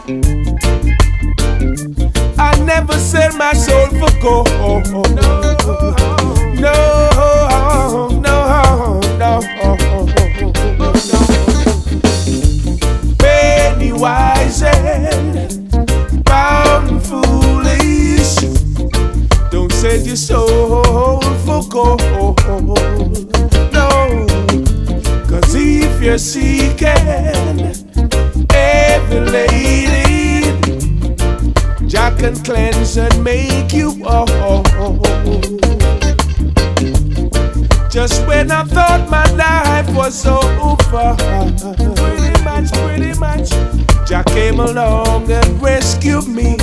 I never sell my soul for gold. No, no. Penny wise and pound foolish. Don't sell your soul for gold. No, 'cause if you're seeking every lady, Jah can cleanse and make you whole. Just when I thought my life was over, pretty much, Jah came along and rescued me.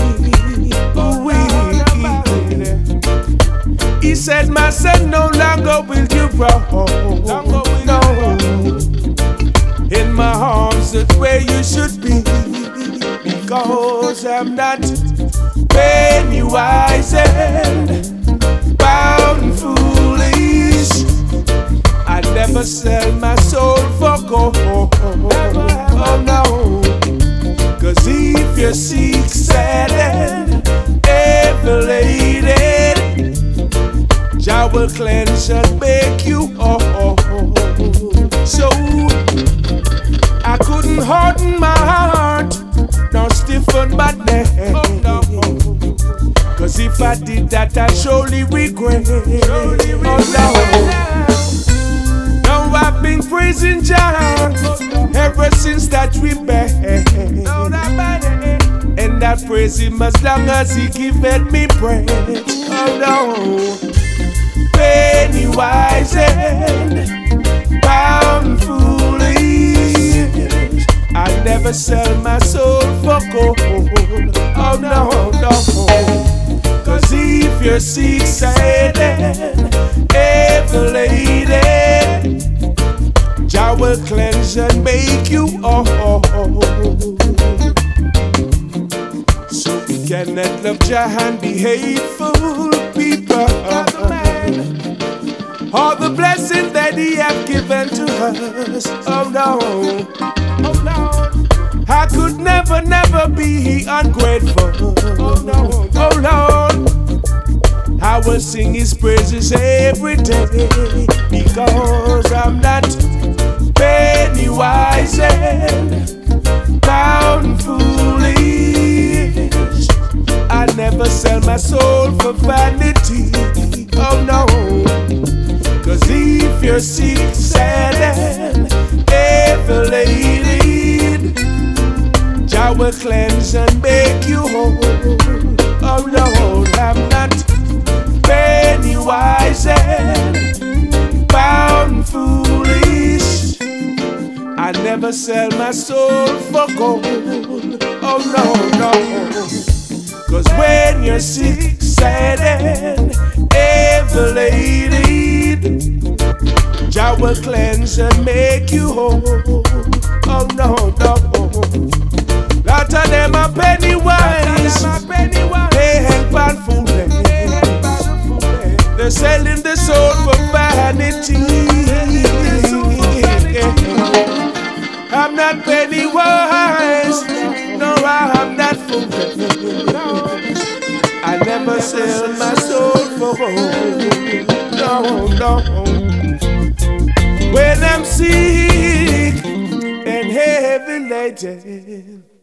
He said, my son, no longer will you roam. No, in my arms, that's where you should be. Because I'm not penny wise and pound foolish. I never sell my soul for gold. Oh no, 'cause if you seek sad and elevated, Jah will cleanse and make you whole. So I couldn't harden my heart nor stiffen my neck. 'Cause if I did that, I'd surely regret. Oh no. Now I've been praising Jah ever since that we met. And I praise Him as long as He giveth me breath. Oh no. Penny wise and pound foolish. I never sell my soul for gold. Oh no, no. 'Cause if you're seek-sad and elevated, Jah will cleanse and make you whole. So we cannot love Jah and be hateful people. All the blessings that He have given to us. Oh no, oh no. I could never be ungrateful. Oh no, oh Lord. I will sing His praises every day. Because I'm not penny wise and pound foolish. I never sell my soul for vanity. Oh no. 'Cause if you're sick, sad and elevated, Jah will cleanse and make you whole. Oh Lord, I'm not penny wise and pound foolish. I never sell my soul for gold. Oh no, no. 'Cause when you're sick, sad and elevated, Jah will cleanse and make you whole. Oh no, no. Lot of them are penny wise, they help and foolish. They're selling the soul for vanity. I'm not penny wise, no, I'm not foolish. I never sell my soul for gold. No, no. When I'm sick and heavy laden,